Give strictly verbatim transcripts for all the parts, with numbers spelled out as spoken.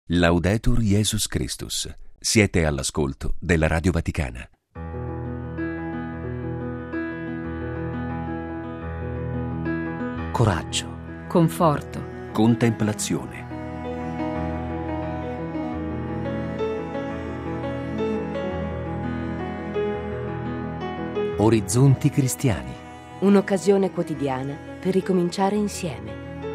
Laudetur Jesus Christus. Siete all'ascolto della Radio Vaticana. Coraggio, conforto, Contemplazione. orizzonti cristiani. Un'occasione quotidiana per ricominciare insieme.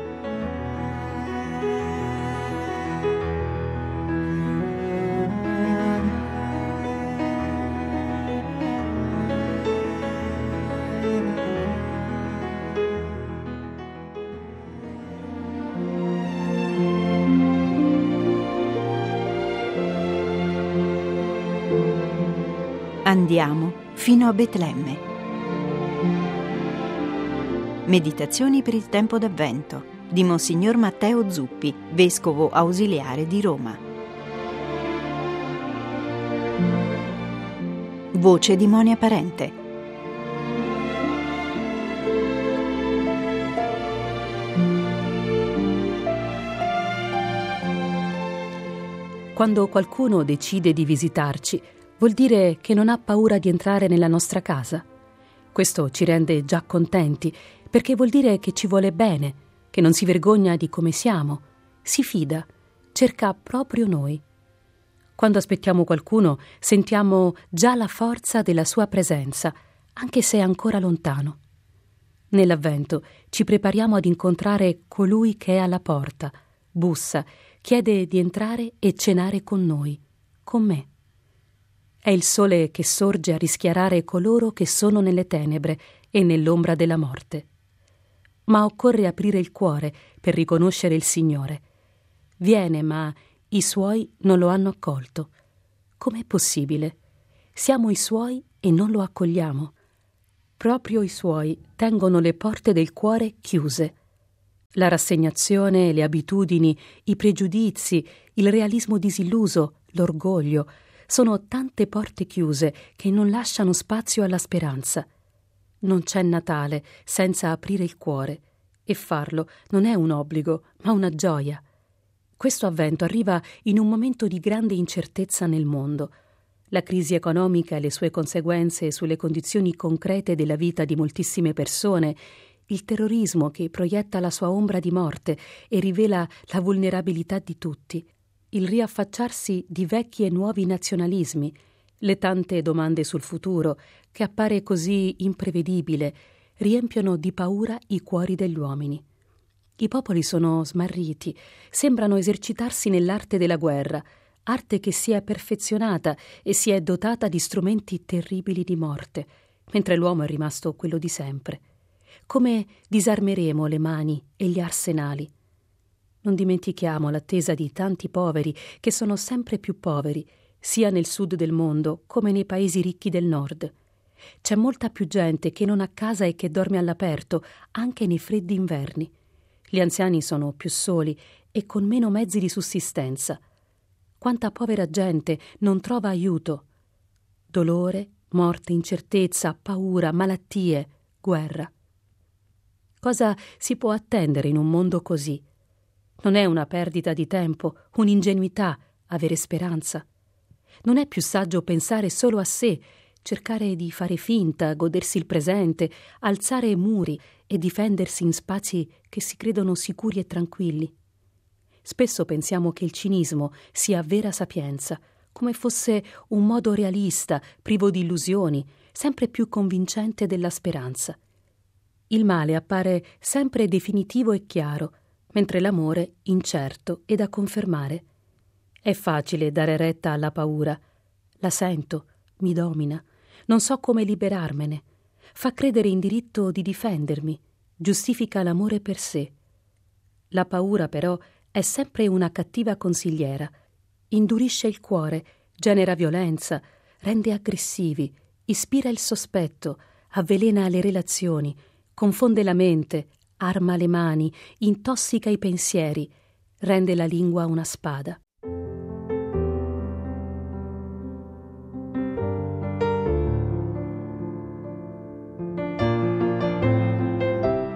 Andiamo fino a Betlemme. Meditazioni per il tempo d'Avvento di Monsignor Matteo Zuppi, vescovo ausiliare di Roma. Voce di Monia Parente. Quando qualcuno decide di visitarci, vuol dire che non ha paura di entrare nella nostra casa. Questo ci rende già contenti, perché vuol dire che ci vuole bene, che non si vergogna di come siamo, si fida, cerca proprio noi. Quando aspettiamo qualcuno, sentiamo già la forza della sua presenza, anche se è ancora lontano. Nell'Avvento ci prepariamo ad incontrare colui che è alla porta, bussa, chiede di entrare e cenare con noi, con me. È il sole che sorge a rischiarare coloro che sono nelle tenebre e nell'ombra della morte. Ma occorre aprire il cuore per riconoscere il Signore. Viene, ma i Suoi non lo hanno accolto. Com'è possibile? Siamo i Suoi e non lo accogliamo. Proprio i Suoi tengono le porte del cuore chiuse. La rassegnazione, le abitudini, i pregiudizi, il realismo disilluso, l'orgoglio, sono tante porte chiuse che non lasciano spazio alla speranza. Non c'è Natale senza aprire il cuore, e farlo non è un obbligo, ma una gioia. Questo Avvento arriva in un momento di grande incertezza nel mondo. La crisi economica e le sue conseguenze sulle condizioni concrete della vita di moltissime persone, il terrorismo che proietta la sua ombra di morte e rivela la vulnerabilità di tutti, il riaffacciarsi di vecchi e nuovi nazionalismi, le tante domande sul futuro, che appare così imprevedibile, riempiono di paura i cuori degli uomini. I popoli sono smarriti, sembrano esercitarsi nell'arte della guerra, arte che si è perfezionata e si è dotata di strumenti terribili di morte, mentre l'uomo è rimasto quello di sempre. Come disarmeremo le mani e gli arsenali? Non dimentichiamo l'attesa di tanti poveri che sono sempre più poveri, sia nel sud del mondo come nei paesi ricchi del nord. C'è molta più gente che non ha casa e che dorme all'aperto, anche nei freddi inverni. Gli anziani sono più soli e con meno mezzi di sussistenza. Quanta povera gente non trova aiuto. Dolore, morte, incertezza, paura, malattie, guerra. Cosa si può attendere in un mondo così? Non è una perdita di tempo, un'ingenuità avere speranza. Non è più saggio pensare solo a sé, cercare di fare finta, godersi il presente, alzare muri e difendersi in spazi che si credono sicuri e tranquilli. Spesso pensiamo che il cinismo sia vera sapienza, come fosse un modo realista, privo di illusioni, sempre più convincente della speranza. Il male appare sempre definitivo e chiaro, mentre l'amore incerto e da confermare. È facile dare retta alla paura. La sento, mi domina, non so come liberarmene. Fa credere in diritto di difendermi, giustifica l'amore per sé. La paura, però, è sempre una cattiva consigliera. Indurisce il cuore, genera violenza, rende aggressivi, ispira il sospetto, avvelena le relazioni, confonde la mente, arma le mani, intossica i pensieri, rende la lingua una spada.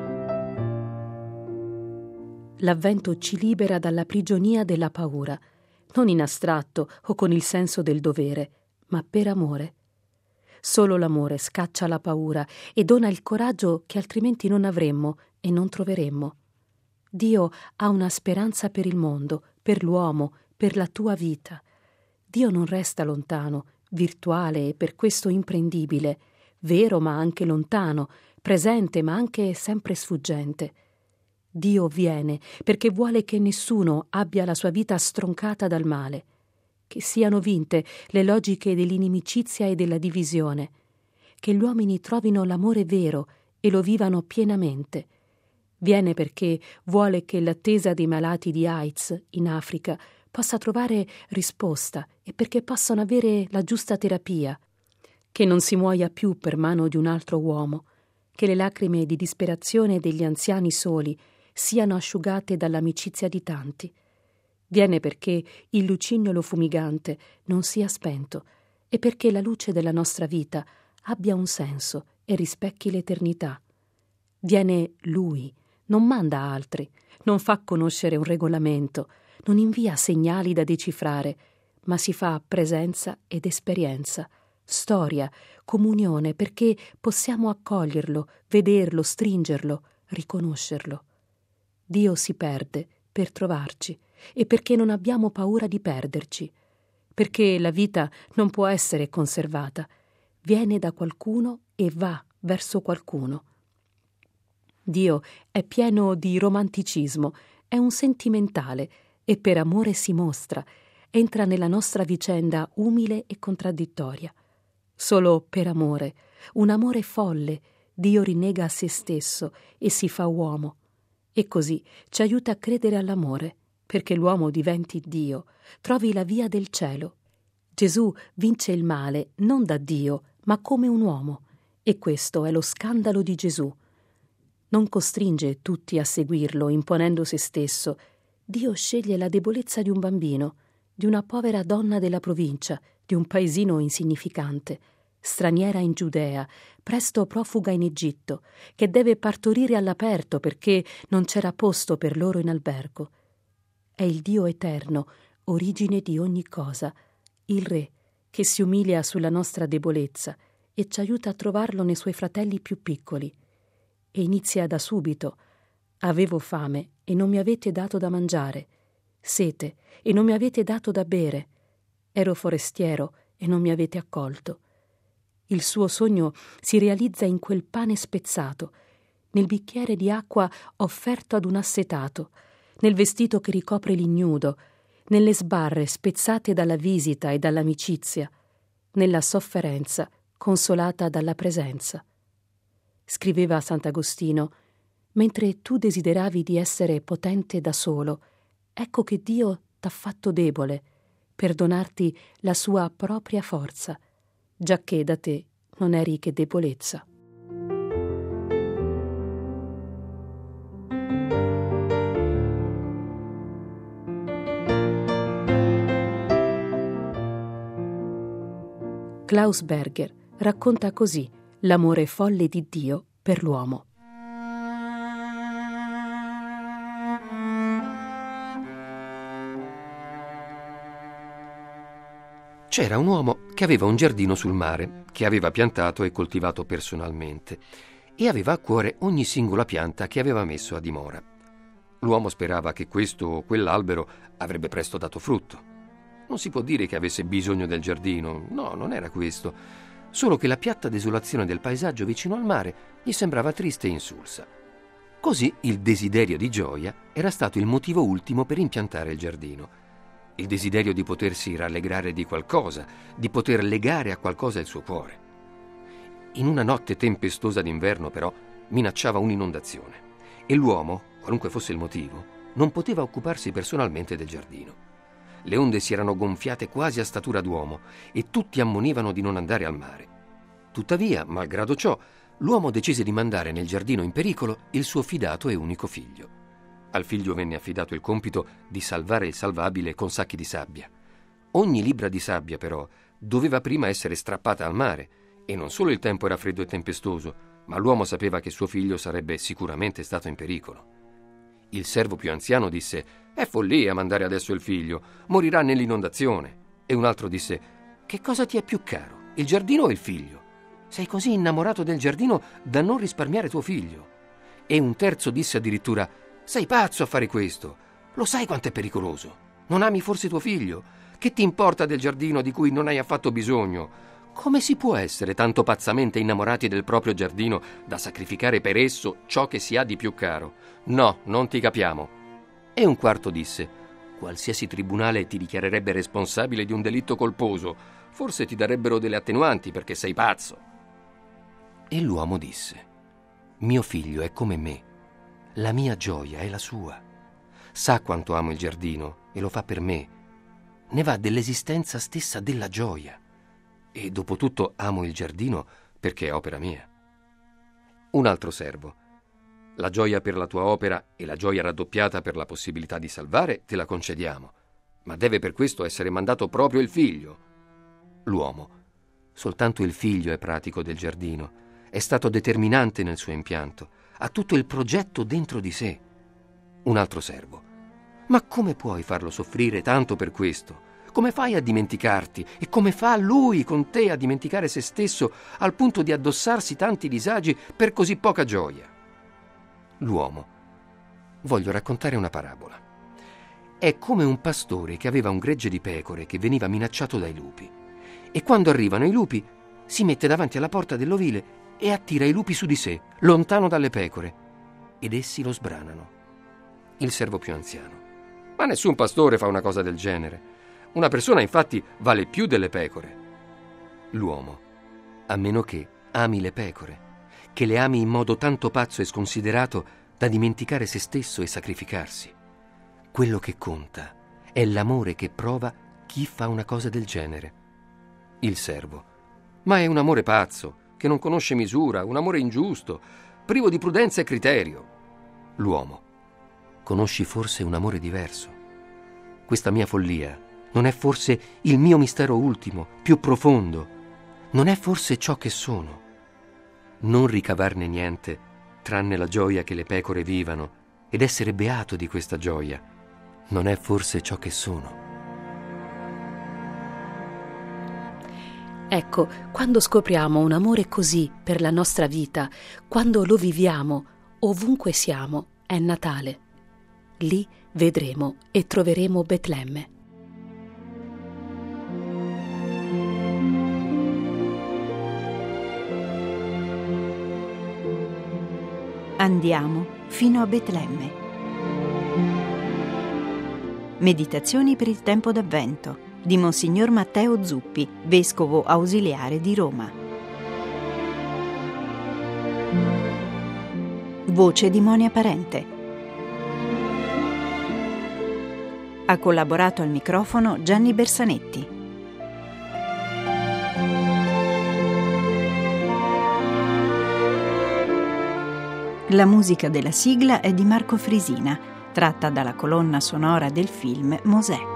L'Avvento ci libera dalla prigionia della paura, non in astratto o con il senso del dovere, ma per amore. Solo l'amore scaccia la paura e dona il coraggio che altrimenti non avremmo e non troveremmo. Dio ha una speranza per il mondo, per l'uomo, per la tua vita. Dio non resta lontano, virtuale e per questo imprendibile, vero ma anche lontano, presente ma anche sempre sfuggente. Dio viene perché vuole che nessuno abbia la sua vita stroncata dal male, che siano vinte le logiche dell'inimicizia e della divisione, che gli uomini trovino l'amore vero e lo vivano pienamente. Viene perché vuole che l'attesa dei malati di AIDS in Africa possa trovare risposta e perché possano avere la giusta terapia, che non si muoia più per mano di un altro uomo, che le lacrime di disperazione degli anziani soli siano asciugate dall'amicizia di tanti. Viene perché il lucignolo fumigante non sia spento e perché la luce della nostra vita abbia un senso e rispecchi l'eternità. Viene Lui, non manda altri, non fa conoscere un regolamento, non invia segnali da decifrare, ma si fa presenza ed esperienza, storia, comunione, perché possiamo accoglierlo, vederlo, stringerlo, riconoscerlo. Dio si perde per trovarci e perché non abbiamo paura di perderci, perché la vita non può essere conservata, viene da qualcuno e va verso qualcuno. Dio è pieno di romanticismo, è un sentimentale e per amore si mostra, entra nella nostra vicenda umile e contraddittoria. Solo per amore, un amore folle, Dio rinnega a se stesso e si fa uomo. E così ci aiuta a credere all'amore, perché l'uomo diventi Dio, trovi la via del cielo. Gesù vince il male non da Dio, ma come un uomo, e questo è lo scandalo di Gesù. Non costringe tutti a seguirlo, imponendo se stesso. Dio sceglie la debolezza di un bambino, di una povera donna della provincia, di un paesino insignificante, straniera in Giudea, presto profuga in Egitto, che deve partorire all'aperto perché non c'era posto per loro in albergo. È il Dio eterno, origine di ogni cosa, il Re, che si umilia sulla nostra debolezza e ci aiuta a trovarlo nei suoi fratelli più piccoli. E inizia da subito. Avevo fame e non mi avete dato da mangiare, sete e non mi avete dato da bere, ero forestiero e non mi avete accolto. Il suo sogno si realizza in quel pane spezzato, nel bicchiere di acqua offerto ad un assetato, nel vestito che ricopre l'ignudo, nelle sbarre spezzate dalla visita e dall'amicizia, nella sofferenza consolata dalla presenza. Scriveva Sant'Agostino: mentre tu desideravi di essere potente da solo, ecco che Dio t'ha fatto debole per donarti la sua propria forza, giacché da te non eri che debolezza. Klaus Berger racconta così l'amore folle di Dio per l'uomo. C'era un uomo che aveva un giardino sul mare, che aveva piantato e coltivato personalmente, e aveva a cuore ogni singola pianta che aveva messo a dimora. L'uomo sperava che questo o quell'albero avrebbe presto dato frutto. Non si può dire che avesse bisogno del giardino, no, non era questo, solo che la piatta desolazione del paesaggio vicino al mare gli sembrava triste e insulsa. Così il desiderio di gioia era stato il motivo ultimo per impiantare il giardino. Il desiderio di potersi rallegrare di qualcosa, di poter legare a qualcosa il suo cuore. In una notte tempestosa d'inverno, però, minacciava un'inondazione e l'uomo, qualunque fosse il motivo, non poteva occuparsi personalmente del giardino. Le onde si erano gonfiate quasi a statura d'uomo e tutti ammonivano di non andare al mare. Tuttavia, malgrado ciò, l'uomo decise di mandare nel giardino in pericolo il suo fidato e unico figlio. Al figlio venne affidato il compito di salvare il salvabile con sacchi di sabbia. Ogni libbra di sabbia, però, doveva prima essere strappata al mare, e non solo il tempo era freddo e tempestoso, ma l'uomo sapeva che suo figlio sarebbe sicuramente stato in pericolo. Il servo più anziano disse: «È follia mandare adesso il figlio, morirà nell'inondazione». E un altro disse: «Che cosa ti è più caro, il giardino o il figlio? Sei così innamorato del giardino da non risparmiare tuo figlio». E un terzo disse addirittura: «Sei pazzo a fare questo, lo sai quanto è pericoloso? Non ami forse tuo figlio? Che ti importa del giardino di cui non hai affatto bisogno? Come si può essere tanto pazzamente innamorati del proprio giardino da sacrificare per esso ciò che si ha di più caro? No, non ti capiamo». E un quarto disse: «Qualsiasi tribunale ti dichiarerebbe responsabile di un delitto colposo, forse ti darebbero delle attenuanti perché sei pazzo». E l'uomo disse: «Mio figlio è come me, la mia gioia è la sua. Sa quanto amo il giardino e lo fa per me. Ne va dell'esistenza stessa della gioia. E dopo tutto amo il giardino perché è opera mia». Un altro servo: «La gioia per la tua opera e la gioia raddoppiata per la possibilità di salvare te la concediamo, ma deve per questo essere mandato proprio il figlio». L'uomo: «Soltanto il figlio è pratico del giardino, è stato determinante nel suo impianto, ha tutto il progetto dentro di sé». Un altro servo: «Ma come puoi farlo soffrire tanto per questo? Come fai a dimenticarti? E come fa lui con te a dimenticare se stesso al punto di addossarsi tanti disagi per così poca gioia?» L'uomo: «Voglio raccontare una parabola. È come un pastore che aveva un gregge di pecore che veniva minacciato dai lupi. E quando arrivano i lupi si mette davanti alla porta dell'ovile e attira i lupi su di sé, lontano dalle pecore, ed essi lo sbranano». Il servo più anziano: «Ma nessun pastore fa una cosa del genere. Una persona infatti vale più delle pecore». L'uomo: «A meno che ami le pecore, che le ami in modo tanto pazzo e sconsiderato da dimenticare se stesso e sacrificarsi. Quello che conta è l'amore che prova chi fa una cosa del genere». Il servo: «Ma è un amore pazzo, che non conosce misura, un amore ingiusto, privo di prudenza e criterio». L'uomo: «Conosci forse un amore diverso? Questa mia follia non è forse il mio mistero ultimo, più profondo? Non è forse ciò che sono? Non ricavarne niente, tranne la gioia che le pecore vivano, ed essere beato di questa gioia, non è forse ciò che sono?» Ecco, quando scopriamo un amore così per la nostra vita, quando lo viviamo, ovunque siamo, è Natale. Lì vedremo e troveremo Betlemme. Andiamo fino a Betlemme. Meditazioni per il tempo d'Avvento di Monsignor Matteo Zuppi, vescovo ausiliare di Roma. Voce di Monia Parente. Ha collaborato al microfono Gianni Bersanetti. La musica della sigla è di Marco Frisina, tratta dalla colonna sonora del film Mosè.